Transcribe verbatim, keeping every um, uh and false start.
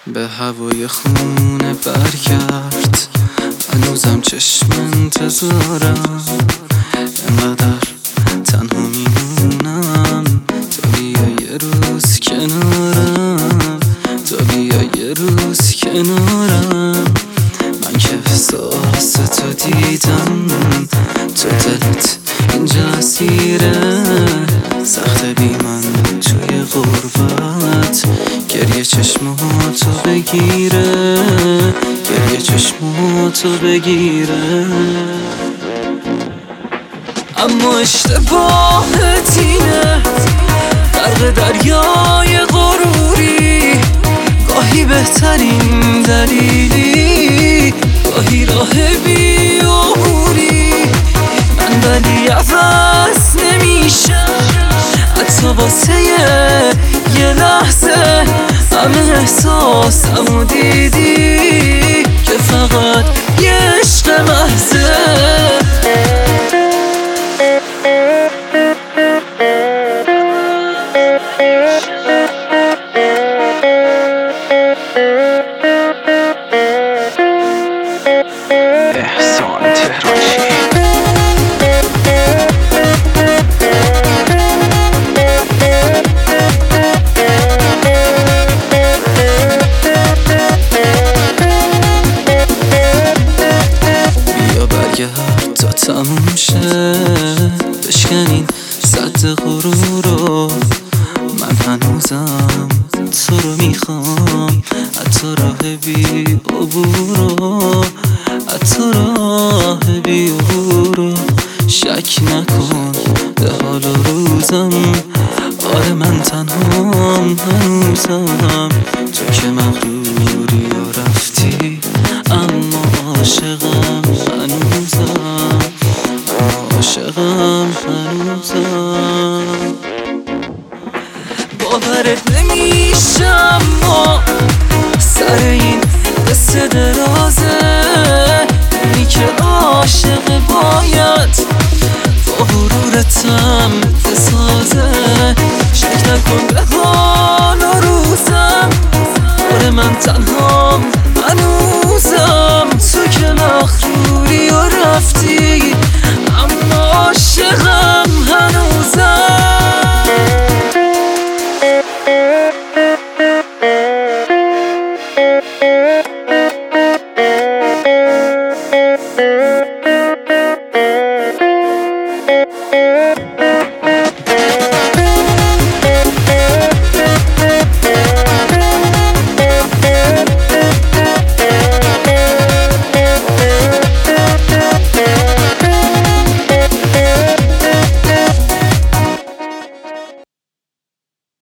به هوای خونه برگرد، هنوزم چشم انتظارم، انقدر تنها میمونم تا بیا یه روز کنارم، تا بیا یه روز کنارم. من که احساس تو دیدم، تو دلت اینجا اسیره، سخت بی من توی غربت، گریه چشماتو بگیره، گریه چشماتو بگیره. اما اشتباهت اینه، غرق دریای غروری، گاهی بهترین دلیلی، گاهی راه بیعبوری. من ولی عوض نمیشم، حتی واسه یه لحظه همه احساسمو دیدی که فقط یه عشق محضه. احسان تهرانچی. برگرد تا تموم شه، بشکنین سد غرور رو. من هنوزم تو رو میخوام، حتی راه بی عبور رو، حتی راه بی عبور رو. شک نکن به حال و روزم، آره من تنهام هنوزم. تو که مغروری و رفتی، اما عاشقم هنوزم، عاشقم هنوزم. باورت نمیشه اما سر این قصه درازه، اونی که عاشق باید با غرورتم بسازه. شک نکن به حال و روزم، آره من تنهام هنوزم. تو که مغروری و رفتی، اما عاشقم هنوزم.